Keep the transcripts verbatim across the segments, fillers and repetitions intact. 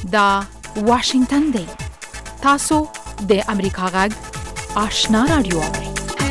دا واشنگتن دی. تاسو د امریکا غږ آشنا رادیو اورئ.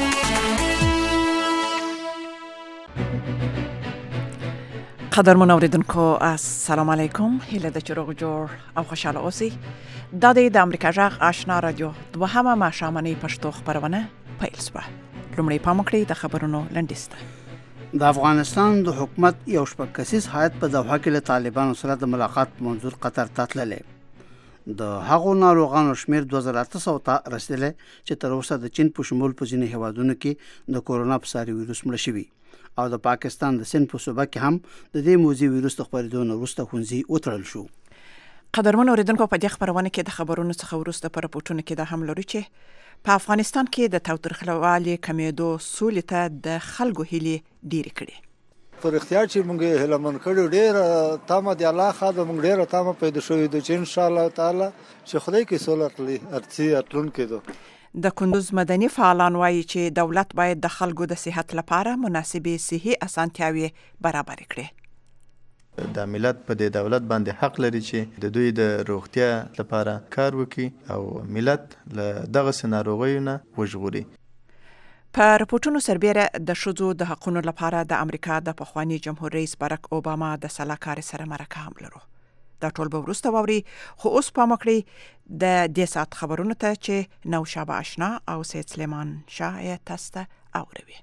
قدرمن اوریدونکو السلام علیکم. هیله د چروغ جوړ او خوشاله اوسئ. دا د امریکا غږ آشنا رادیو دوهمه ماښامنۍ پښتو خبرونه پیل شوه. لومړی پام وکړئ د خبرونو لنډیسته. د افغانستان د حکومت یو شپږ کسیز هیئت په دوحه کې له طالبانو سره د ملاقات منظور قطر ته تللی. د هغو ناروغانو شمېر دوه زره اته سوه ته رسېدلی چې تر اوسه د چین په شمول په ځینې هیوادونو کې د کورونا په ساري ویروس مړه شوي او د پاکستان د سند په صوبه کې هم د دې موذي ویروس د خپرېدو نه وروسته ښوونځي وتړل شو. قدرمن اوریدونکو په دې خبرونه کې د خبرونو څخه وروسته په راپورټونو کې دا هم لرو چې په افغانستان کې د تاوتریخوالي کمیدو سولې ته د خلکو هیلې ډېرې کړې. پر اختیار چې موږ هیله من کړو ډېر تامه دی الله خاطر موږ ډېر تامه پیدا شوې د چې ان شاء الله تعالی چې خدای کې سولر ارتي اتلون کېدو. د کندوز مدني فعالان وایي چې دولت باید د خلکو د صحت لپاره مناسبې صحي اسانتیاوي برابر کړي. د ملت په د دولت باندې حق لري چې د دوی د روغتیا لپاره کار وکړي او ملت له دغه ناروغیو نه وژغوري. په راپورټونو سربیره د ښځو د حقونو لپاره د امریکا د پخواني جمهور رئیس باراک اوباما د سلاکارۍ سره مرکه هم لرو. دا ټول به وروسته واوري، خو اوس پام وکړئ د دې ساعت خبرونو ته چې نوشابه اشنا او سید سلیمان شاه یې تاسو ته اوروي.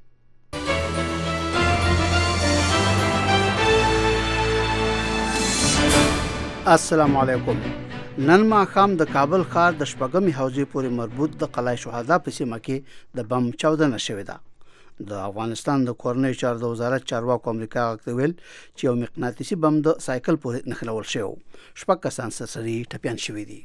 السلام علیکم. نن ماښام د کابل ښار د شپږمې حوزې پورې مربوط د قلعه شهدا په سیمه کې د بم چاودنه شوې ده. د افغانستان د کورنیو چارو د وزارت چارواکو امریکا غږ ته ویل چې یو مقناطیسي بم د سایکل پورې نښلول شوی. شپږ کسان سرسري ټپیان شوي دي.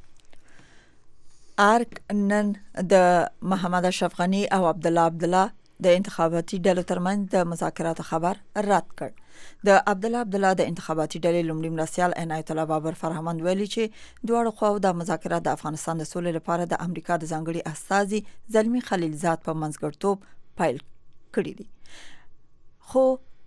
ارک نن د محمد اشرف غنی او عبدالله عبدالله د انتخاباتي ډلو ترمنځ د مذاکراتو خبر رد کړ. د عبدالله عبدالله د انتخاباتي ډلې لومړي مرستیال عنایت الله بابر فرهمند ویلي چې دواړو خواو د مذاکرات د افغانستان د سولې لپاره د امریکا د ځانګړي استازي زلمي خلیلزاد په منځګړیتوب پیل کړی دي. خو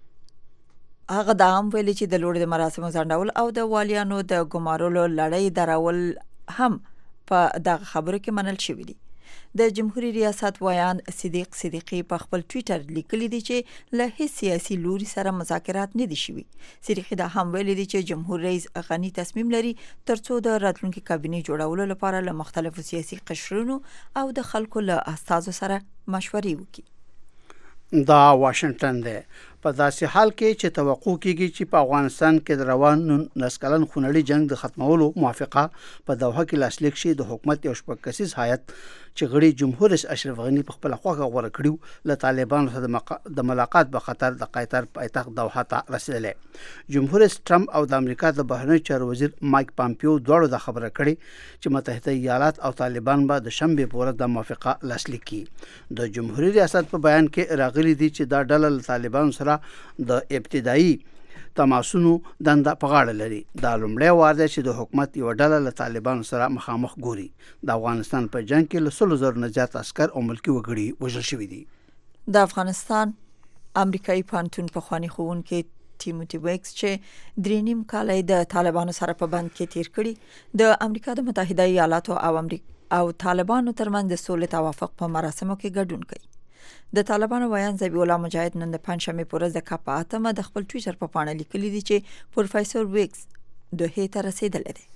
هغه دا هم ویلي چې د لوړې د مراسمو ځنډول او د والیانو د ګمارلو لړۍ درول هم په دغه خبرو کې منل شوي دي. د جمهوریت ریاست ویان صدیق صدیقی په خپل ټویټر لیکلی دی چې له هیڅ سیاسي لوري سره مذاکرات نه دي شوي. صدیقی دا هم ویلي دی چې جمهور رئیس غنی تصمیم لري ترڅو د راتلونکي کابینې جوړولو لپاره له مختلفو سیاسي قشرونو او د خلکو له استازو سره مشورې وکړي. دا واشنگټن دی. په داسې حال کې چې توقع کېږي چې په افغانستان کې د روان نس کلن خونړي جنگ د ختمولو موافقه په دوحه کې لاسلیک شي، د حکومت یو شپږ کسیز هیئت چې غړي جمهور رئیس اشرف غنی په خپل خوښه غوړه کړیو له طالبانو سره مق... د ملاقات په خاطر د قطر پایتخت دوحه ته رسیدلی. جمهور رئیس ټرمپ او د امریکا د بهرنیو چارو وزیر مایک پامپیو دواړو دا خبره کړې چې متحده ایالات او طالبان به د شنبې پورې د موافقه لاسلیک کړي. د جمهوریت ریاست په بیان کې راغلي دي چې دا ډله له طالبانو سره د ابتدایي تماسونو دنده په غاړه لري. دا لومړی وار دی چې د حکومت یو ډله له طالبانو سره مخامخ ګوري. د افغانستان په جنگ کې له سلو زرو نه زیات عسکر او ملکي وګړي وژل شوي دي. د افغانستان امریکایي پوهنتون پخواني ښوونکی ټیموتی ویکس چې درې نیم کاله د طالبانو سره په بند کې تیر کړي، د امریکا د متحده ایالاتو او امریکا او طالبانو ترمنځ د سولې توافق په مراسمو کې ګډون کوي. د طالبانو ویان ذبیح الله مجاهد نن د پنځشنبې په ورځ د کاپ اتمه د خپل ټویټر په پاڼه لیکلي دي چې پروفیسور ویکس دوحې ته رسېدلی دی.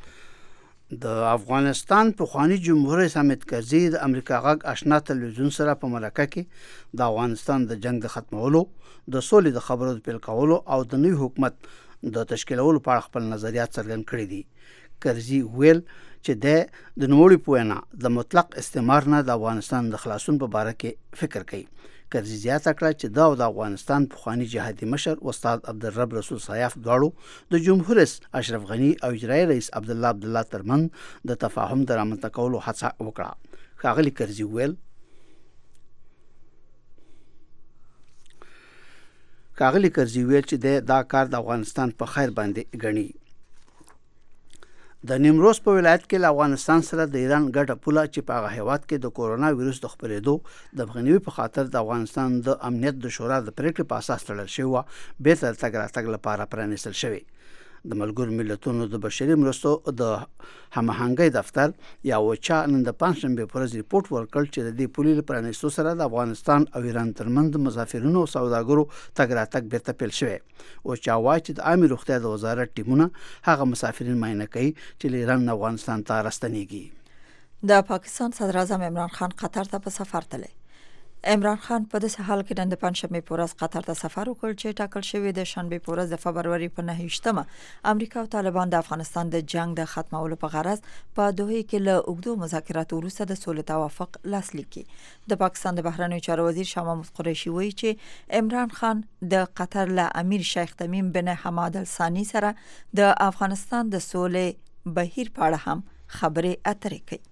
د افغانستان پخواني جمهور رئیس حامد کرزي د امریکا غږ آشنا تلویزیون سره په مرکه کې د افغانستان د جنگ د ختمولو، د سولې د خبرو د پیل کولو او د نوي حکومت د تشکیلولو په اړه خپل نظریات څرګند کړي دي. کرزي ویل چې د د نوموړي په وینا د مطلق استعمار نه د افغانستان د خلاصون په باره کې فکر کوي. کرزي زیاته کړه چې دا د افغانستان پخواني جهادي مشر استاد عبدالرب رسول سایاف دواړو د جمهور رئیس اشرف غنی او اجرایي رئیس عبدالله عبدالله ترمنځ د تفاهم د رامنځته کولو هڅه وکړه. ښاغلي کرزي ویل ښاغلي کرزي ویل چې دا کار د افغانستان په خیر باندې ګڼي. د نیمروز په ولایت کې له افغانستان سره د ایران ګډه پوله چې په هغه هیواد کې د کورونا ویروس د خپرېدو د مخنیوي په خاطر د افغانستان د امنیت د شورا د پریکړې په اساس تړل شوې وه، بېرته د تګ راتګ لپاره پرانیستل شوې. د ملګرو ملتونو د بشري مرستو د هماهنګۍ دفتر یا وچا نن د پنځشنبه پر ورځ ریپورت ورکړ چې د دې پولې په پرانیستو سره د افغانستان او ایران ترمنځ مسافرینو او سوداګرو تګ راتګ بیرته پیل شوی. وچا وایي چې د عامه روغتیا د وزارت ټیمونه هغه مسافرین معاینه کوي چې له ایران او افغانستان ته راستنیږي. د پاکستان صدر اعظم عمران خان قطر ته په سفر تللی. عمران خان په داسې حال کې نن د پنځشنبه په ورځ قطر ته سفر وکړ چې ټاکل شوی د شنبه په ورځ د فبروري په نهه ویشتمه امریکا او طالبان د افغانستان د جنگ د ختمولو په غرض په دوحه کې له اوږدو مذاکراتو وروسته د سولې توافق لاسلیک کړي. د پاکستان د بهرنیو چارو وزیر شاه محمود قریشي وایي چې عمران خان د قطر له امیر شیخ تمیم بن حماد الثاني سره د افغانستان د سولې بهیر په اړه هم خبرې اترې کوي.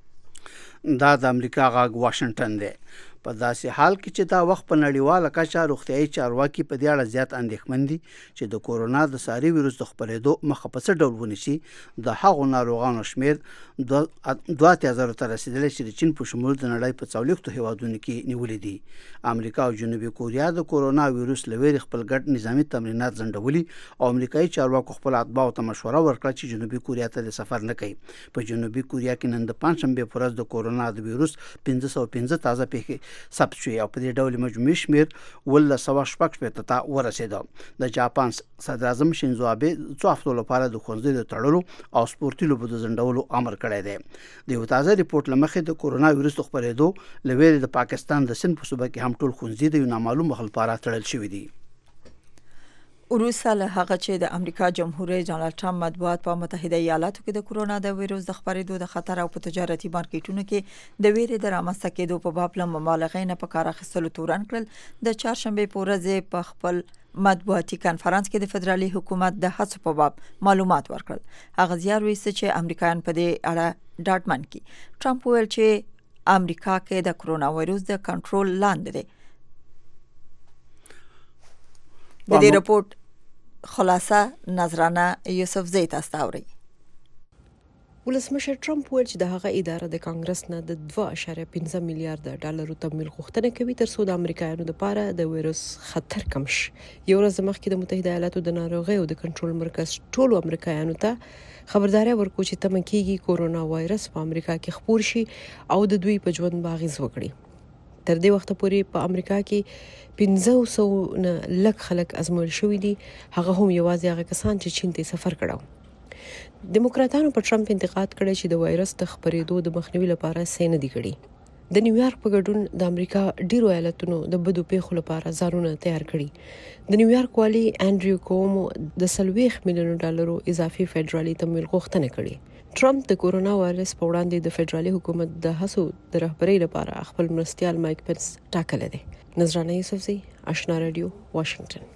دا د امریکا غاګ واشنگټن دی. په داسې حال کې چې دا وخت په نړیواله کچه روغتیايي چارواکي په دې اړه زیات اندېښمن دي چې د کورونا د ساري ویروس د خپرېدو مخه په څه ډول ونیسي. د هغو ناروغانو شمېر دوه اتیا زره ته رسېدلی چې د چین په شمول د نړۍ په څلوېښتو هېوادونو کې نیولي دي. امریکا او جنوبي کوریا د کورونا ویروس له ویرې خپل ګډ نظامي تمرینات ځنډولي او امریکایي چارواکو خپل اتباعو ته مشوره ورکړه چې جنوبي کوریا ته د سفر نه کوي. په جنوبي کوریا کې نن د پنځشنبې په ورځ د کورونا د ویروس پنځه سوه پنځه تازه پیښې ثبت شوې او په دې ډول مجموعي شمېر اوولس سوه شپږ شپېته ته ورسېده. د جاپان صدر اعظم شینزو آبې څو هفتو لپاره د ښوونځیو د تړلو او سپورتي لوبو د ځنډولو امر کړی دی. د یو تازه ریپورت له مخې د کورونا ویروس د خپرېدو له ویرې د پاکستان د سند په صوبه کې هم ټول ښوونځي د یو نامعلوم وخت لپاره تړل شوي دي. وروسته له هغه چې د امریکا جمهور رئیس ډانلډ ټرمپ مطبوعات په متحده ایالاتو کې د کورونا د ویروس د خپرېدو د خطر او په تجارتي مارکیټونو کې د ویرې د رامنځته کېدو په باب له مبالغې نه په کار اخیستلو تورن کړل. د چهارشنبې په ورځ په خپل مطبوعاتي کنفرانس کې د فدرالي حکومت د هڅو په باب معلومات ورکړل. هغه زیار وایست چې امریکایان په دې اړه ډاډمن کړي. ټرمپ ویل چې امریکا کې د کورونا ویروس د کنټرول لاندې دی. د دې رپورت خلاصه نظرانه یوسف زیت استاوري. ولسمشر ټرمپ ویل چې د هغه اداره د کانګرس نه د دوه اعشاریه پنځه میلیارډ ډالرو تمویل غوښتنه کوي ترڅو د امریکایانو لپاره د ویروس خطر کم شي. یو ورځ مخکې د متحده ایالاتو د ناروغیو د کنټرول مرکز ټولو امریکایانو ته خبرداري ورکړه چې تمه کېږي کورونا وایرس په امریکا کې خپور شي او د دوی په ژوند باغیز وکړي. تر دې وخت پورې په امریکا کې پنځه سوه نه لږ خلک ازمویل شوي دي، هغه هم یوازې هغه کسان چې چین ته سفر کړو. دیموکراتانو په ټرمپ انتقاد کړی چې د وایرس د خپرېدو د مخنیوي لپاره څه نه دي کړي. د نیویارک په ګډون د امریکا ډیرو ایالتونو د بدو پیښو لپاره ځانونه تیار کړي. د نیویارک والی انډریو کومو د څلوېښت میلیونو ډالرو اضافي فدرالي تمویل غوښتنه کړې. ټرمپ د کورونا وایرس په وړاندې د فدرالي حکومت د هڅو د رهبرۍ لپاره خپل مرستیال مایک پنس ټاکلی دی. نظرانه یوسفزی، آشنا رادیو، واشنگټن.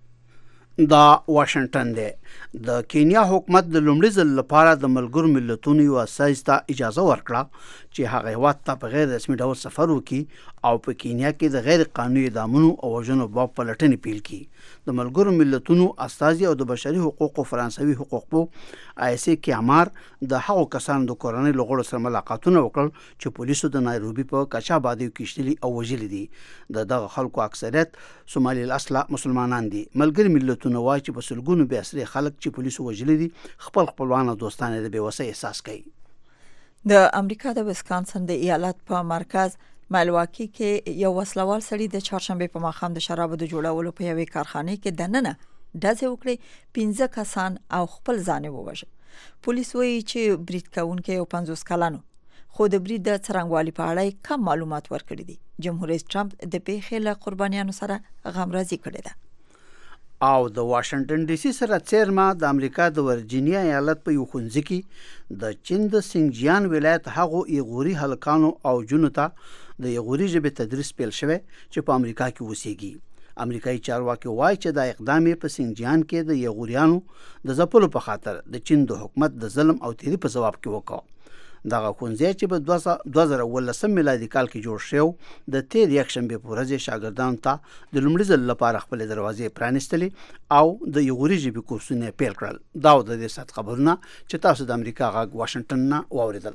دا واشنگټن دی. د کینیا حکومت د لومړي ځل لپاره د ملګرو ملتونو یو اساس ته اجازه ورکړه چې هغه هیواد ته په غیر رسمي ډول سفر وکړي او په کینیا کې د غیر قانوني اعدامونو او وژنو باب پلټنې پیل کړي. د ملګرو ملتونو استازي او د بشري حقوقو فرانسوي حقوقپوه آیسي کیامار د هغو کسانو د کورنۍ له غړو سره ملاقاتونه وکړل چې پولیسو د نایروبي په کچابادیو کې شتلي او وژلي دي. د دغه خلکو اکثریت سومالي الاصله مسلمانان دي. ملګري ملتونه وایي چې په سلګونو بې اسرې خلک چې پولیسو وژلي دي خپل خپلوان او دوستان د بېوسۍ احساس کوي. د امریکا د ویسکانسن د ایالت په مرکز ملواکی کې یو وسلوال سړي د چهارشنبې په ماښام د شرابو د جوړولو په یوې کارخانه کې دننه ډزې وکړې. پنځه کسان او خپل ځان ووژل. پولیس وایي چې برید کوونکی یو پنځوس کلن و، خو د برید د څرنګوالي په اړه کم معلومات ورکړي دي. جمهور رئیس ټرمپ د پیښې له قربانیانو سره غمرازي کړې ده. او د واشنگټن ډي سي سره څیرمه د امریکا د ورجینیا ایالت په یو ښوونځي کې د چین د سینګجیان ولایت هغو ایغوري هلکانو او جنو ته د ایغوري ژبې تدریس پیل شوی چې په امریکا کې اوسېږي. امریکایي چارواکي وایي چې دا اقدام په سینګجیان کې د ایغوریانو د ځپلو په خاطر د چین د حکومت د ظلم او تیري په ځواب کې وکړ. دغه ښوونځی چې په دوه زره اوولسم میلادي کال کې جوړ شو د تیر یکشنبې په ورځ شاګردانو ته د لومړي ځل لپاره خپل دروازې پرانیستلې او د ایغوري ژبې کورسونه پیل کړل. دا د دې سات خبرونه چې تاسو د امریکا غږ واشنگټن نه واوریدل.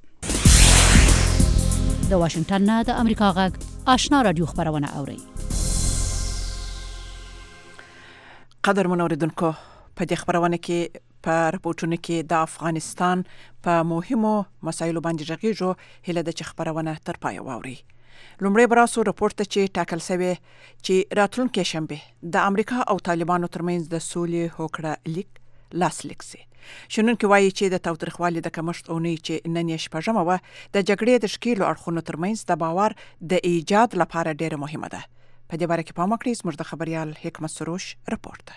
د واشنگټن نه د امریکا غږ آشنا رادیو خبرونه اوري. قدر منوریدونکو، په دې خبرونه کې په راپورټونو کې د افغانستان په مهمو مسایلو باندې غږیږو هله د خبرونه تر پای واوري. لومړی براسو راپورټ چې ټاکل شوی چې راتلونکي شنبه د امریکا او طالبانو ترمنځ د سولې هوکړه لیک لاسلیک شي. شنونکي وایي چې د تاوتریخوالي د کمښت اونۍ چې نن یې شپږمه وه د جګړې د ښکیلو اړخونو ترمنځ د باور د ایجاد لپاره ډېره مهمه ده. په دې باره کې پام وکړئ. زموږ د خبريال حکمت سروش راپورټ.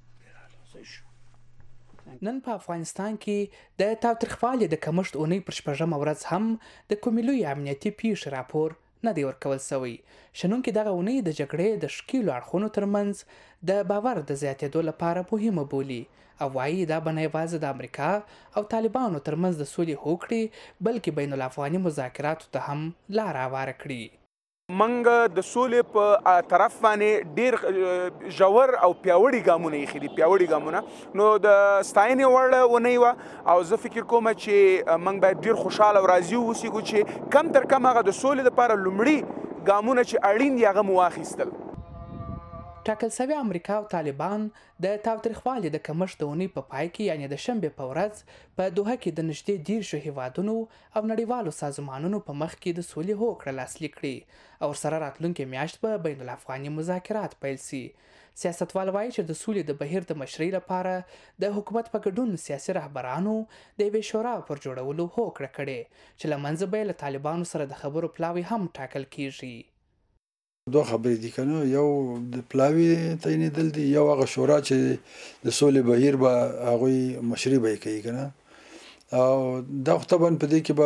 نن په افغانستان کې د تاوتریخوالي د کمښت اونۍ پر شپږمه ورځ هم د کومې لویې امنیتي پیښې راپور نه دی ورکول شوی. شنونکي دغه اونۍ د جګړې د ښکیلو اړخونو ترمنځ د باور د زیاتېدو لپاره مهمه بولي او وایي دا به نه یوازې د امریکا او طالبانو ترمنځ د سولې هوکړې بلکې بین الافغاني مذاکراتو ته هم لار هواره کړي. منګه د سولې په طرف باندې ډیر ژور او پیاوړي ګامونه یې خېدي پیاوړي ګامونه نو د ستاینې وړ ونی و او زه فکر کوم چې منګ باید ډیر خوشاله او راضي اوسو چې کم تر کم هغه د سولې لپاره لومړی ګامونه چې اړین دي هغه مو واخیستل. ټاکل شوی امریکا او طالبان د تاوتریخوالي د کمښت د اونۍ په پای کې یعنې د شنبې په ورځ په دوحه کې د نږدې دیرشو هیوادونو او نړیوالو سازمانونو په مخ کې د سولې هوکړه لاسلیک کړي او ورسره راتلونکې میاشت به بین الافغاني مذاکرات پیل شي. سیاستوال وایي چې د سولې د بهیر د مشرۍ لپاره د حکومت په ګډون سیاسي رهبرانو د یوې شورا پر جوړولو هوکړه کړې چې له منځه به یې له طالبانو سره د خبرو پلاوی هم ټاکل کیږي. دوه خبرې دي کنه، یو د پلاوی تعینېدل دي، یو هغه شورا چې د سولې بهیر به هغوی مشري به یې کوي کنه او دا خو طبعا په دې کې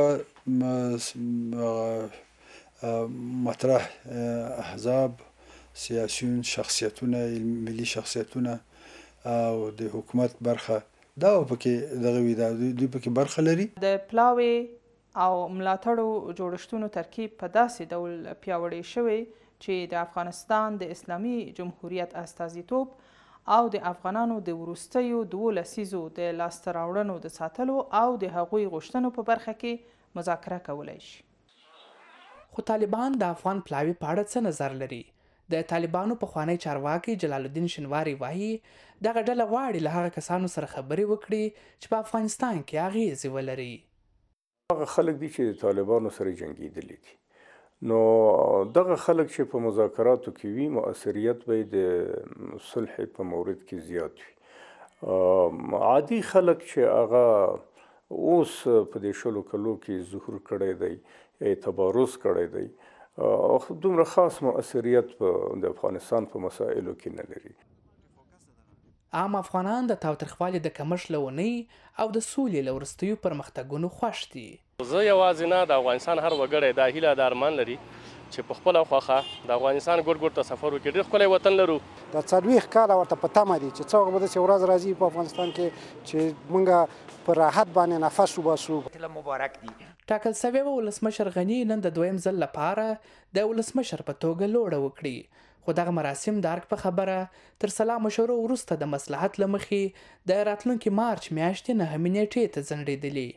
به مطرح احزاب سیاسیون شخصیتونه ملي شخصیتونه او د حکومت برخه دا پکې دغه وی دا دوی پکې برخه لري. د پلاوی او ملاتړو جوړښتونو ترکیب په داسې ډول پیاوړی شوی چې د افغانستان د اسلامي جمهوریت استازیتوب او د افغانانو د وروستیو دوو لسیزو د لاسته راوړنو د ساتلو او د هغوی غوښتنو په برخه کې مذاکره کولی شي. خو طالبان د افغان پلاوي په اړه څه نظر لري؟ د طالبانو پخوانی چارواکي جلال الدین شنواری وایي دغه ډله غواړي له هغه کسانو سره خبرې وکړي چې په افغانستان کې اغیزې ولري. هغه خلک دي چې د طالبانو سره جنګېدلي دي، نو دغه خلک چې په مذاکراتو کې وي مؤثریت به د صلح په مورد کې زیات وي. عادي خلک چې هغه اوس په دې شلو کلو کې ظهور کړی دی، تبارز کړی دی، دومره خاص مؤثریت د افغانستان په مسایلو کې نه لري. عام افغانان د تاوتریخوالي د کمښت له اونۍ او د سولې له وروستیو پرمختګونو خوښ دي. زه یوازې نه، د افغانستان هر وګړی دا هیله د ارمان لري چې په خپله خوښه د افغانستان ګوټ ګوټ ته سفر وکړي. ډېر ښکلی وطن لرو. د څلوېښت کاله ورته په تمه دي چې څه وخت به داسې ورځ راځي په افغانستان کې چې موږ په راحت باندې نفس وباسو. مبارک دي. ټاکل شوی و ولسمشر غني نن د دویم ځل لپاره د ولسمشر په توګه لوړه وکړي، خو دغه مراسم د ارګ په خبره تر سلا مشورو وروسته د مصلحت له مخې د راتلونکي مارچ میاشتې نهمې نیټې ته ځنډېدلې.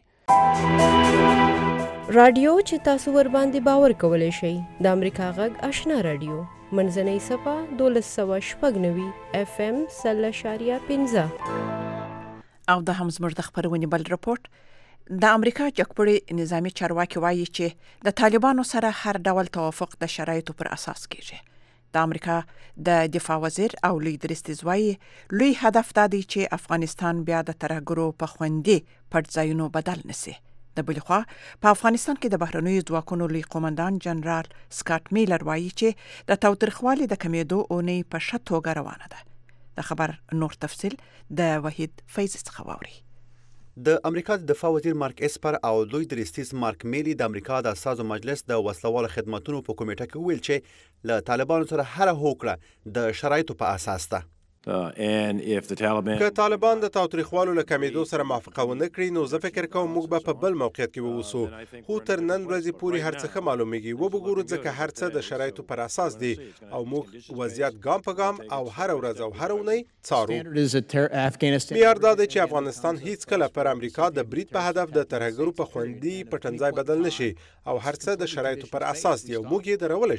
رادیو چې تاسو ور باندې باور کولی شئ د امریکا غږ آشنا رادیو منځنۍ صفه دولس سوه شپږ نوي اف ام سل اشاریه پنځه. او د هم زموږ د خبرونې بل راپورټ د امریکا جګپړې نظامی چارواکي وایي چې د طالبانو سره هر ډول توافق د شرایطو پر اساس کیږي. د امریکا د دفاع وزیر او لوی درستیز وایي لوی هدف دا دی چې افغانستان بیا د ترهګرو په خوندي پټ ځایونو بدل نشي. د بلې خوا په افغانستان کې د بهرنیو ځواکونو لوی قومندان جنرال سکاټ میلر وایي چې د تاوتریخوالي د کمیدو اونۍ په ښه توګه روانه ده. د خبر نور تفصیل د وحید فیض څخه واوري. د امریکا د دفاع وزیر مارک اسپر او لوی درستیز مارک میلی د امریکا د اساسو مجلس د وسلوالو خدماتونو په کمیټه کې ویل چې له طالبانو سره هر هوکړه د شرایطو په اساس ده. که طالبان د تاوتریخوالو له کمیدو سره موافقه ونه کړي نو زه فکر کوم موږ به په بل موقعیت کې واوسو، خو تر نن ورځې پورې هر څه ښه معلومیږي. وبګورو ځکه هر څه د شرایطو پر اساس دي او موږ وضعیت ګام په ګام او هر ورځ او هر اونۍ څارو. معیار دا دی چې افغانستان هیڅکله پر امریکا د برید په هدف د ترهګرو په خوندي پټنځای بدل نشي او هر څه د شرایطو پر اساس دي او موږ یې درولی شو.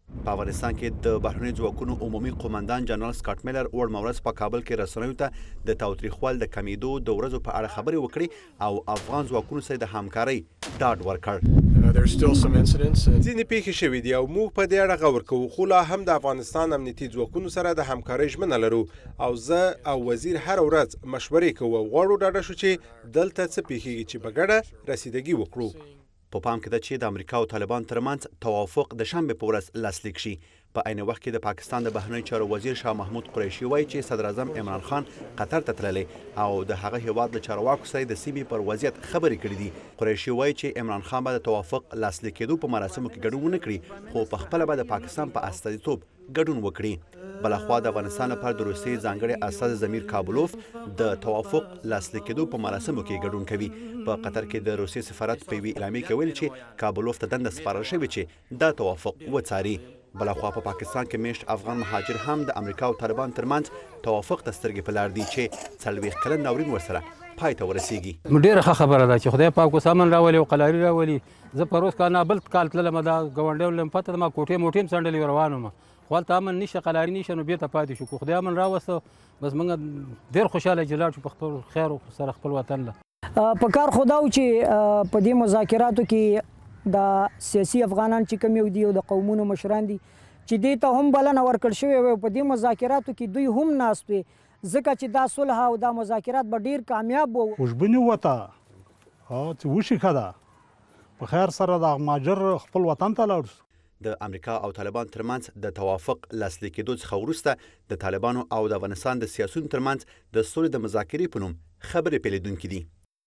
په افغانستان کې د بهرنیو ځواکونو عمومي قومندان جنرال سکاټ میلر وړ مورز په کابل کې رسنیو ته د تاوتریخوال د کمیدو د ورځو په اړه خبرې وکړي او افغان ځواکونو سره د همکارۍ ډاډ ورکړ. ځینې پیښې شوې دي او موږ په دې اړه غور کوو، خو لا هم د افغانستان امنیتي ځواکونو سره د همکارۍ ژمنه لرو او زه او وزیر هر ورځ مشورې کوو او غواړو ډاډه شو چې دلته څه پیښیږي چې په ګډه رسیدګي وکړو. په پام کې ده چې د امریکا او طالبان ترمنځ توافق د شنبې په ورځ لاسلیک شي. په عین وخت کې د پاکستان د بهرنیو چارو وزیر شاه محمود قریشي وایي چې صدر اعظم عمران خان قطر ته تللی او د هغه هیواد له چارواکو سره د سیمې پر وضعیت خبرې کړې دي. قریشي وایي چې عمران خان به د توافق لاسلیک کېدو په مراسمو کې ګډون ونه کړي، خو په خپله به د پاکستان په استازیتوب ګډون وکړي. بلخوا د افغانستان لپاره د روسیې ځانګړي استازی زمیر کابلوف د توافق لاسلیک کېدو په مراسمو کې ګډون کوي. په قطر کې د روسیې سفارت په یوې اعلامیې کې ویل چې کابلوف ته دنده سپارل شوې چې دا توافق وڅاري. بلخوا په پاکستان کې میشت افغان مهاجر هم د امریکا او طالبان ترمنځ توافق ته سترګې په لار دي چې څلوېښت کلن ناورین ورسره پای ته ورسیږي. ډېره ښه خبره ده چې خدای پاک اوس امن راولي او قلاري راولي. زه په روز کال نه بل کال تللم، دا ګاونډی ولم پته ما کوټې موټې هم څنډلې روان وم، خو هلته امن نشته، قلاري نشته، نو بېرته پاتې شو. خدای امن راوسته، بس موږ ډېر خوشحاله چې لاړ شو په خپل خیر سره خپل وطن له. په کار خو دا و چې په دې مذاکراتو کې د سیاسي افغانان چې کوم یو دي او د قومونو مشران دي چې دې ته هم بلنه ورکړل شوې وه. په دې مذاکراتو کې دوی هم ناست وي ځکه چې دا صلح او دا مذاکرات به ډېر کامیاب وو. خوشبیني وته چې وشي ښه ده، په خیر سره د مهاجر خپل وطن ته لاړ شو. د امریکا او طالبان ترمنځ د توافق لاسلیک کېدو څخه وروسته د طالبانو او د افغانستان د سیاسیونو ترمنځ د سولې د مذاکرې په نوم خبرې پیلېدونکې دي.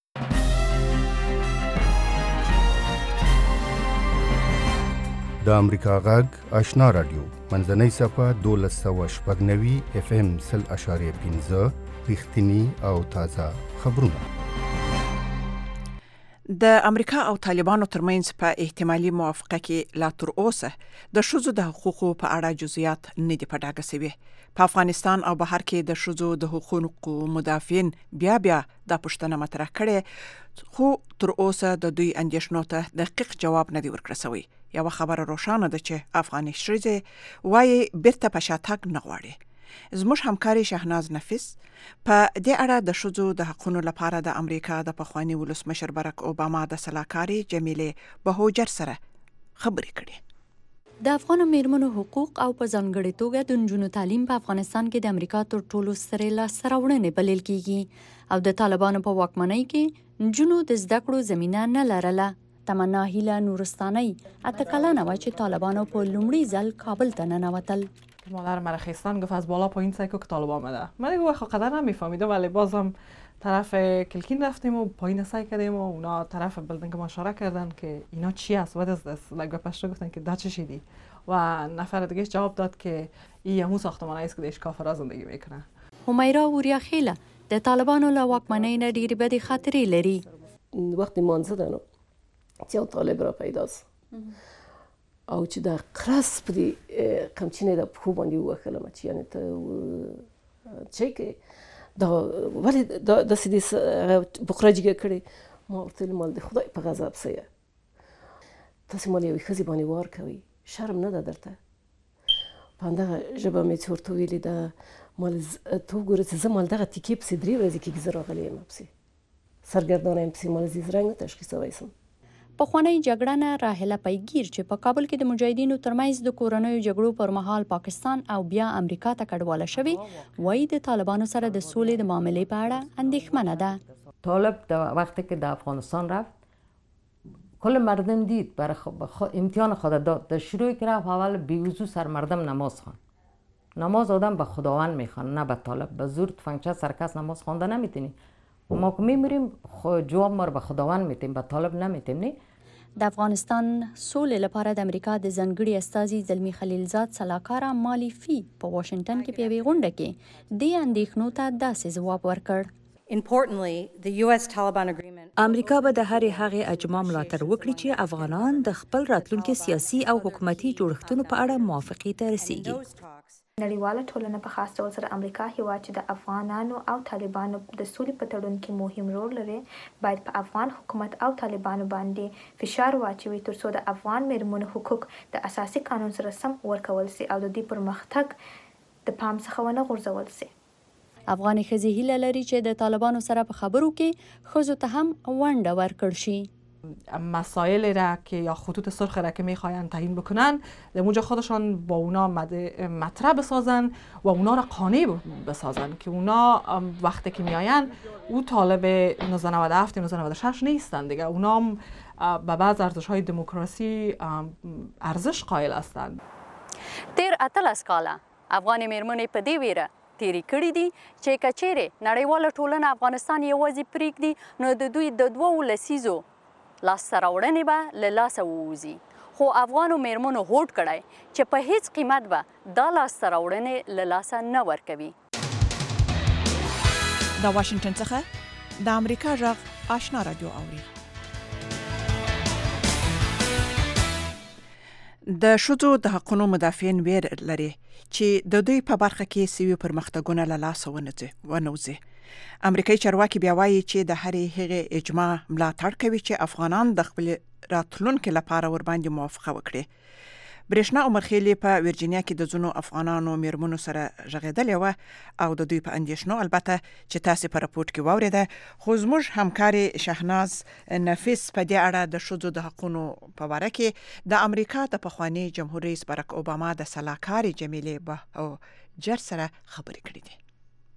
د امریکا غږ آشنا رادیو منځنۍ صفحه دولس سوه شپږ نوي اف ام سل اشاریه پنځه رښتیني او تازه خبرونه. د امریکا او طالبانو ترمنځ په احتمالي موافقه کې لا تر اوسه د ښځو د حقوقو په اړه جزئیات نه دي په ډاګه سوي. په افغانستان او بهر کې د ښځو د حقوقو مدافعین بیا بیا دا پوښتنه مطرح کړې، خو تر اوسه د دوی اندېښنو ته دقیق جواب نه دی ورکړل سوی. یوه خبره روښانه ده چې افغاني ښځې وایي بیرته په شاتګ نه غواړي. زموږ همکاري شهناز نفیس په دې اړه د ښځو د حقونو لپاره د امریکا د پخواني ولسمشر برک اوباما د سلاکاري جمیلې بهوجر سره خبرې کړې. د افغان میرمنو حقوق او په ځانګړې توګه د نجونو تعلیم په افغانستان کې د امریکا تر ټولو سترې لاسته راوړنې بلل کیږي او د طالبانو په واکمنۍ کې نجونو د زده کړو زمینه نه لرله. تمنا هیله نورستانی اته کلنه وه چې طالبانو په لومړي ځل کابل ته ننوتل. مادر مرخیستان گفت از بالا پایین سعی که طالب آمده. من دیگه وقت قدر نمیفهمیدم ولی بازم طرف کلکین رفتیم و پایین سعی کردیم و اونا طرف بلدنگ مشاره کردن که اینا چی است؟ what is this؟ like به پشتو گفتن که دا چه شدی؟ و نفر دیگه جواب داد که این همون ساختمانه است که دیش کافرها زندگی میکنه. همیرا وریاخیله د طالبانو له واکمنۍ نه ډېرې بدې خاطرې لري. وقتی مانزه دنو یو طالب را پیداست او چې دا قرص پرې قمچینې د پښو باندې ووهلم چې یعنې ته چې کې دا ولې داسې دې بقره جګه کړې. ما ورته ویل مال د خدای په غضب څه یې تاسې مال یوې ښځې باندې وار کوئ، شرم نه ده درته؟ په همدغه ژبه مې چې ورته ویلې ده مال ته وګوره چې زه مال دغه تیکې پسې درې ورځې کېږي زه راغلی یم پسې سرګردانه یم پسې مال زیز رنګ نه تشخیصوی سم. پخوانی جګړه راهله پیګیر چې په کابل کې د مجاهدینو ترمنځ د کورنیو جګړو پر مهال پاکستان او بیا امریکا ته کډواله شوې، وایي د طالبانو سره د سولې د معاملې په اړه اندېښمنه ده. طالب در وقتی که در افغانستان رفت کل مردم دید برای امتحان خود داد. در شروعی که رفت اول بیوزو سر مردم نماز خوان. نماز آدم به خداوند میخوان نه به طالب. به زور تفنگچه سر کس نماز خوانده نمیتونی. ما که میمیریم جواب ما رو به خداوند میتیم به طالب نمیتیم. نه د افغانستان سولې لپاره د امریکا د ځانګړي استازي زلمی خلیلزاد سلاکاره مالی فی په واشنگټن کې په یوې غونډه کې دې اندېښنو ته داسې ځواب ورکړ. امریکا به د هرې هغې اجماع ملاتړ وکړي چې افغانان د خپل راتلونکي سیاسي او حکومتي جوړښتونو په اړه موافقې ته رسیږي. نړیواله ټولنه په خاص ډول سره امریکا هیواد چې د افغانانو او طالبانو د سولې په تړون کې مهم رول لري باید په افغان حکومت او طالبانو باندې فشار واچوي ترڅو د افغان میرمنو حقوق د اساسي قانون سره سم ورکول سي او د دې پرمختګ د پام څخه ونه غورځول سي. افغاني ښځې هیله لري چې د طالبانو سره په خبرو کې ښځو ته هم ونډه ورکړل شي. مسائلی را که یا خطوط سرخ را که میخواین تعیین بکنن در اونجا خودشان با اونا مطرح بسازن و اونا را قانع بسازن که اونا وقتی که میاین او طالب نوزده نود و هفت نوزده نود و شش نیستن دیگه، اونا به بعض ارزش های دموکراسی ارزش قائل هستند. تیر اتلس کاله افغان میرمنې په دې ویره تیری کړی دي چې کچېرې نړیواله ټولنه افغانستان یوازې پرېږدي نو د دوی د دوو لسیزو لاسته راوړنې به له لاسه ووځي، خو افغانو میرمنو هوډ کړی چې په هیڅ قیمت به دا لاسته راوړنې له لاسه نه ورکوي. د واشنگټن څخه د امریکا غږ آشنا رادیو اوري. د ښځو د حقوقو مدافعین ویر لري چې د دوی په برخه کې سوي پرمختګونه له لاسه ونوځي. امریکایي چارواکي بیا وایي چې د هرې هغې اجماع ملاتړ کوي چې افغانان د خپل راتلونکي لپاره ورباندې موافقه وکړي. برېښنا عمرخیلي په ورجینیا کې د ځینو افغانانو میرمنو سره غږېدلې وه او د دوی په اندېښنو البته چې تاسې په راپورټ کې واورېده، خو زموږ همکارې شهناز نفیس په دې اړه د ښځو د حقونو په باره کې د امریکا د پخواني جمهور رئیس برک اوباما د سلاکارې جمیلې بهجر سره خبرې کړې دي.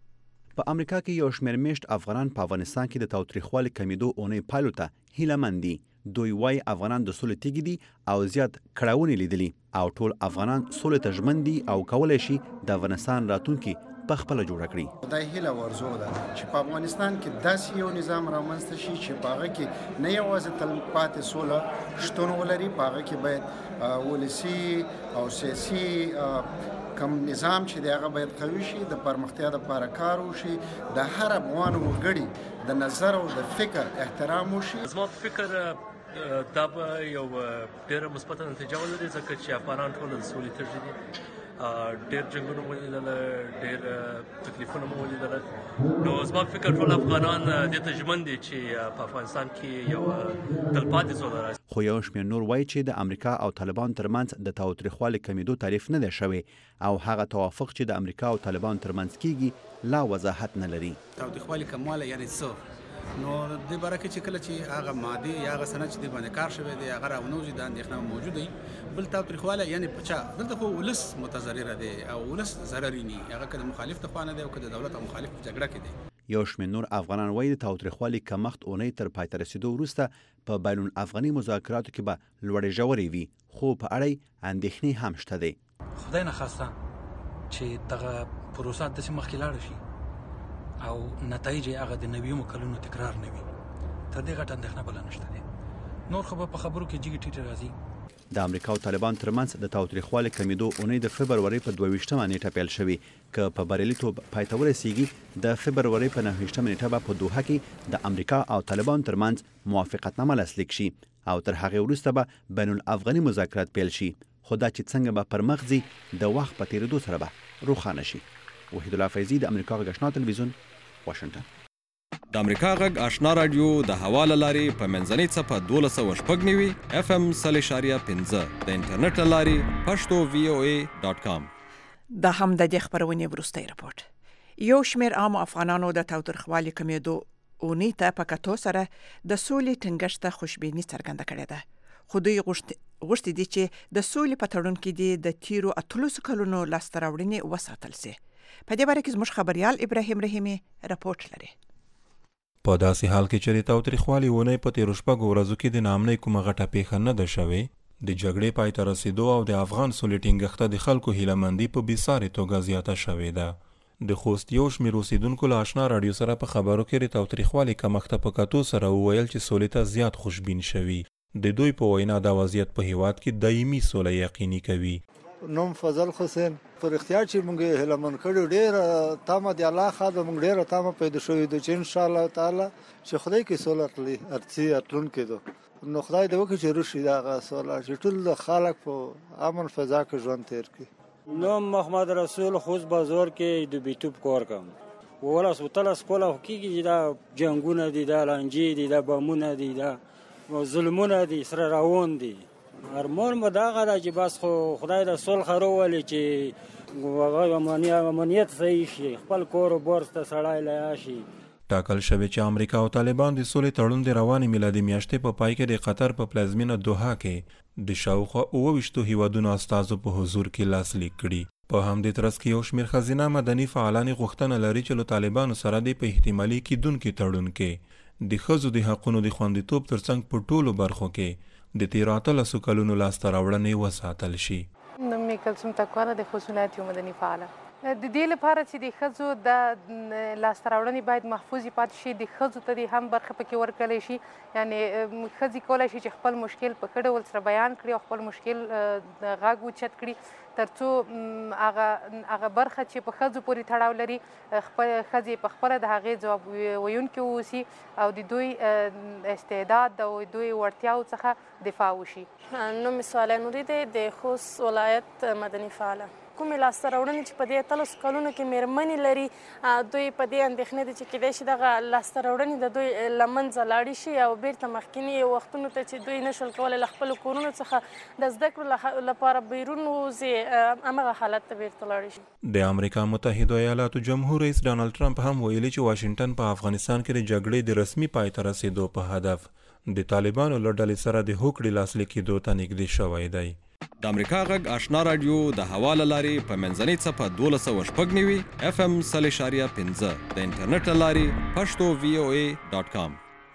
په امریکا کې یو شمېر میشت افغانان په افغانستان کې د تاوتریخوالي کمیدو اونۍ پایلو ته هیله دي. دوی وایي افغانان د سولې تیږې دي او زیات کړاوونې لیدلي او ټول افغانان سولې ته ژمن دي او کولی شي د افغانستان راتلونکي په خپله جوړه کړي. دا هیله ورزو ده چې په افغانستان کې داسې یو نظام رامنځته شي چې په هغه کې نه یوازې تلپاتې سوله شتون ولري، په هغه کې باید ولسي او سیاسي کم نظام چې دی هغه باید قوي شي، د پرمختیا لپاره کار وشي، د هر افغان وګړي د نظر او د فکر احترام وشي. زما په فکر دا به یو ډېره مثبته نتیجه ولري ځکه چې افغانان ټول د سولې تږي دي. ډېر جنګونه مو ولیدله، ډېر تکلیفونه مو ولیدله، نو زما په فکر ټول افغانان دې ته ژمن دي چې په افغانستان کې یو تلپاتې سوله راشي. خو یو شمېر نور وایي چې د امریکا او طالبان ترمنځ د تاوتریخوالي کمیدو تعریف نه دی شوی او هغه توافق چې د امریکا او طالبان ترمنځ کیږي لا وضاحت نه لري. تاوتریخوالي کموالی یعنې څه؟ نو د باره کې چې کله چې هغه مادي یا هغه سند چې د باندې کار شوی دی هغه راونوځي د اندېښنه موجود دی. بل تاوتریخوالی یعنې په چا دلته خو ولس متضرره دی او ولس ضرري ني، هغه که د مخالف د خوا نه دی او که د دولت او مخالف په جګړه کې دی. یو شمېر نور افغانان وایي د تاوتریخوالي کمښت اونۍ تر پای ته رسېدو وروسته په بین الافغاني مذاکراتو کې به لوړې ژورې وي، خو په اړه یې اندېښنې هم شته دی. خدای نخواسته چې دغه پروسه داسې مخکې لاړه شي او نتایج یې هغه د نویو کلونو تکرار نه وي، تر دې غټه اندېښنه بله نشته دی. نور خو به په خبرو کې جګې ټیټې راځي. د امریکا او طالبان ترمنځ د تاوتریخوالي کمیدو اونۍ د فبرورۍ په دوه ویشتمه نیټه پیل شوې، که په بریالیتوب پای ته ورسیږي د فبرورۍ په نهه ویشتمه نیټه به په دوحه کې د امریکا او طالبان ترمنځ موافقتنامه لاسلیک شي او تر هغې وروسته به بین الافغاني مذاکرات پیل شي، خو دا چې څنګه به پر مخ ځي د وخت په تېرېدو سره به روښانه شي. وحید الله فیضي د امریکا غږ آشنا تلویزیون، واشنگټن. د امریکا غږ آشنا رادیو د هوا له لارې په منځنۍ څپه دولس سوه شپږ نوي اف ام سل اشاریه پنځه د انټرنیټ له لارې پښتو وی او ای ډاټ کام. دا هم د دې خپرونې وروستی رپورټ. یو شمېر عامو افغانانو د تاوتریخوالي کمیدو اونۍ ته په کتو سره د سولې ټینګښت ته خوشبیني څرګنده کړې ده، خو دوی غوښتي دي چې د سولې په تړون کې دي د تیرو اتلسو کلونو لاسته راوړنې وساتل سي. په دې باره کې زموږ خبریال ابراهیم رحیمي رپورټ لري. په داسې حال کې چې د تاوتریخوالي اونۍ په تېرو شپږو ورځو کې د ناامنۍ کومه غټه پیښه نه ده شوې، د جګړې پای ته رسېدو او د افغان سولې ټینګښت د خلکو هیلهمندي په بېسارې توګه زیاته شوې ده. د خوست یو شمېر اوسېدونکو له آشنا راډیو سره په خبرو کې د تاوتریخوالي کمښت په کتو سره وویل چې سولې ته زیات خوشبین شوي. د دوی په وینا دا وضعیت په هیواد کې دایمي سوله یقیني کوي. نوم فضل حسین. پر اختیار چې موږ هیلهمند کړو ډېره تمه د الله ښه ده، موږ ډېره تمه پیدا شوې ده چې انشاءالله تعالی چې خدای کې سوله ارڅي راتلونکی ده، نو خدای دې وکړي چې راشي دغه سوله چې ټول خلک په امن فضا کې ژوند تېر کړي. نوم محمد رسول خوز بازار کې د بیتوب کار کوم. ولس وتلس کوله کېږي دا جنګونه دي، دا لانجې دي، دا بمونه دي، دا ظلمونه دي، سره روان دي. ارمان مو دغه ده چې بس خو خدای د صلح راولي چې هغه امنیت صحیح شي، خپل کور و بار ته سړی لایا شي. ټاکل شوی چې امریکا او طالبان د سولې تړون د روانې میلادي میاشتې په پای کې د قطر په پلازمینه دوحه کې د شاوخوا اوه ویشتو هیوادونو استازو په حضور کې لاسلیک کړي. په همدې ترڅ کې یو شمېر ښځینه مدني فعالان غوښتنه لري چې له طالبانو سره د په احتمالي کیدونکي تړون کې د ښځو د حقونو د خوندیتوب ترڅنګ په ټولو برخو کې د تیرو اتلسو کلونو لاسته راوړنې وساتل شي. نوم مې کلثوم تکوانه د خوست ولایت یو مدني فعاله. د دې لپاره چې د ښځو د لاسته راوړنې باید محفوظې پاتې شي، د ښځو ته د هم برخه پکې ورکړلی شي. یعنې ښځې کولی شي چې خپل مشکل په ښه ډول سره بیان کړي او خپل مشکل غږ اوچت کړي، تر څو هغه هغه برخه چې په ښځو پورې تړاو لري خپل ښځې په خپله د هغې ځواب ویونکي واوسي او د دوی استعداد او دوی وړتیاو څخه دفاع وشي. نوم مې سواله نوري دی د خوست ولایت مدني فعاله. کومې لاسته راوړنې چې په دې اتلسو کلونو کې مېرمنې لري، دوی په دې اندېښنه دي چې کیدای شي دغه لاسته راوړنې د دوی له منځه لاړې شي او بیرته مخکیني وختونو ته چې دوی نشول کولی له خپلو کورونو څخه د زده کړو لپاره بیرون ووځي، همغه حالت ته بیرته لاړې شي. د امریکا متحده ایالاتو جمهور رئیس ډانلډ ټرمپ هم ویلي چې واشنګټن په افغانستان کې د جګړې د رسمي پای ته رسېدو په هدف د طالبانو له ډلې سره د هوکړې لاسلیک کېدو ته نږدې شوی دی. د امریکا غږ آشنا رادیو د هوا له لارې په منځنۍ څپه دولس سوه شپږ نوي اف ام سل اشاریه پنځه د انټرنیټ له لارې پښتو وی او ای ډاټ کام.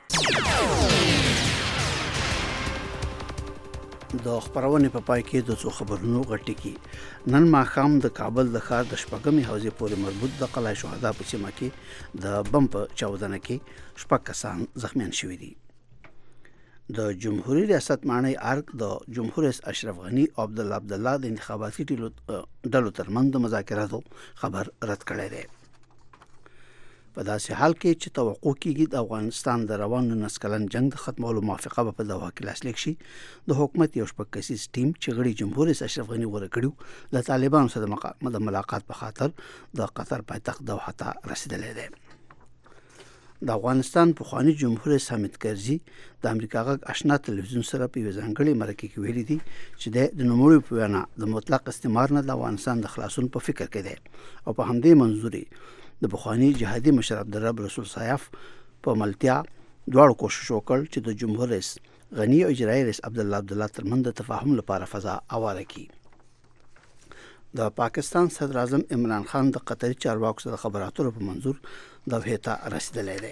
د خبرونې په پای کې د څو خبرونو غټي کې نن ماښام د کابل د ښار د شپږمې حوزې پورې مربوط د قلعه شهدا په سیمه کې د بم په چاودنه کې شپږ کسان زخمیان شوي دي. د جمهوریت ریاست مانی ارګ د جمهور رئیس اشرف غنی او عبد الله عبد الله د انتخاباتي ډلو ترمنځ د مذاکراتو خبر رد کړی دی. په داسې حال کې چې توقع کېږي د افغانستان د روان نولس کلن جنگ د ختمولو موافقه په دوحه کې لاسلیک شي، د حکومت یو شپږ کسیز ټیم چې غړي جمهور رئیس اشرف غنی غوره کړي له طالبانو سره د ملاقات په خاطر د قطر پایتخت دوحه ته رسیدلی دی. د افغانستان پخوانی جمهور رئیس حامد کرزي د امریکا غږ آشنا تلویزیون سره په یوه ځانګړې مرکه کې ویلي دي چې د نوموړي په وینا د مطلق استعمار نه د افغانستان د خلاصون په فکر کې دی او په همدې منظوري د پخوانی جهادي مشر عبدالرب رسول سایف په ملتیا دواړو کوشش وکړ چې د جمهور رئیس غنی او اجرایي رئیس عبدالله عبدالله ترمنځ د تفاهم لپاره فضا هواره کړي. د پاکستان صدر اعظم عمران خان د قطري چارواکو سره خبرو اترو په منظور دوحې ته رسیدلی دی.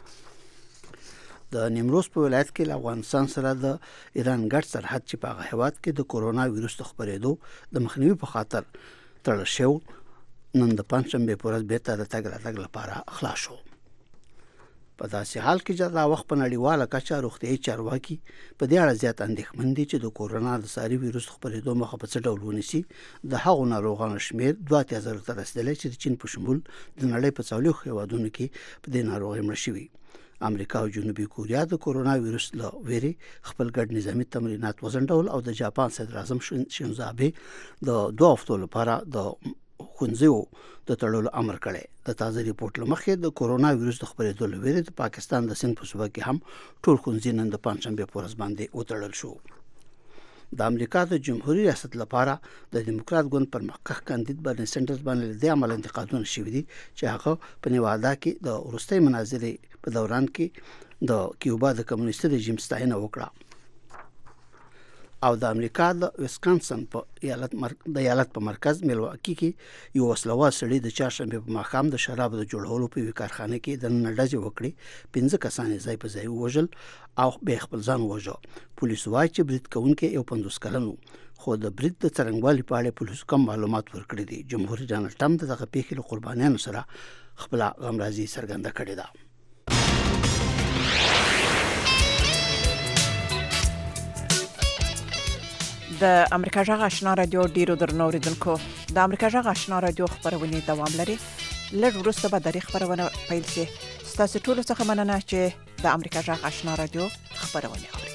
د نیمروز په ولایت کې له افغانستان سره د ایران ګډ سرحد چې په هغه هېواد کې د کورونا ویروس د خپرېدو د مخنیوي په خاطر تړل شوی نن د پنجشنبې په ورځ بېرته د تګ راتګ لپاره خلاص شو. په داسې حال کې چې دا وخت په نړیواله کچه روغتیایي چارواکي په دې اړه زیات اندېښمن دي چې د کورونا د ساري ویروس خپرېدو مخه په څه ډول ونیسي. د هغو ناروغانو شمېر دوه اتیا زرو ته رسېدلی چې د چین په شمول د نړۍ په څلوېښتو هېوادونو کې په دې ناروغۍ مړه شوي. امریکا او جنوبي کوریا د کورونا ویروس له ویرې خپل ګډ نظامي تمرینات وځنډول او د جاپان صدر اعظم شینزو آبې د دوه هفتو لپاره د ښوونځیو د تړلو امر کړی. د تازه ریپورت له مخې د کورونا ویروس د خپرېدو له ویرې د پاکستان د سند په صوبه کې هم ټول ښوونځي نن د پنجشنبې په ورځ باندې وتړل شو. د امریکا د جمهوریت ریاست لپاره د دیموکرات ګوند پر مخکښ کاندید برني سینډرز باندې له دې امله انتقادونه شوي دي چې هغه په نیوادا کې د وروستۍ مناظرې په دوران کې د کیوبا د کمونیستي رژیم ستاینه وکړه او د امریکا د ویسکانسن په ایالت د ایالت په مرکز میلواکی کې یو وسلوال سړی د چهارشنبې په ماښام د شرابو د جوړولو په یوه کارخانه کې د نن ډزې وکړې. پنځه کسان یې ځای په ځای ووژل او بیا خپل ځان وواژه. پولیسو وایي چې برید کوونکی یو پنځوس کلن و، خو د برید د څرنګوالي په اړه پولیسو کم معلومات ورکړي دي. جمهور رئیس ډانلډ ټرمپ د دغه پیښې له قربانیانو سره خپله غمرازي څرګنده کړې ده. د امریکا جغ آشنا رادیو ډیرو درنو اوریدونکو، د امریکا جغ آشنا رادیو خبرونه دوام لري. لږ وروسته به د خبرونه پیل شي. ستاسو ټول څخه مننه چې د امریکا جغ آشنا رادیو خبرونه